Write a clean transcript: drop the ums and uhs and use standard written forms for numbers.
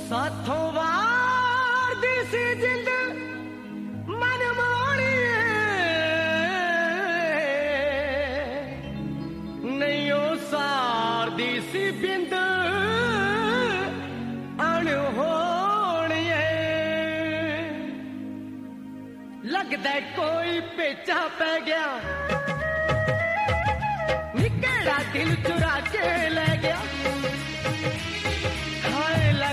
ਸਾਥੋਂ ਵਾਰ ਦੀ ਸੀ ਜਿੰਦ ਮਨ ਮੋੜੀਏ ਨਹੀਂ ਉਹ ਸਾਰ ਦੀ ਸੀ ਬਿੰਦ ਅਣਹੋਣੀਏ ਲੱਗਦਾ ਕੋਈ ਪੇਚਾ ਪੈ ਗਿਆ ਨਿੱਕੜਾ ਦਿਲ ਚ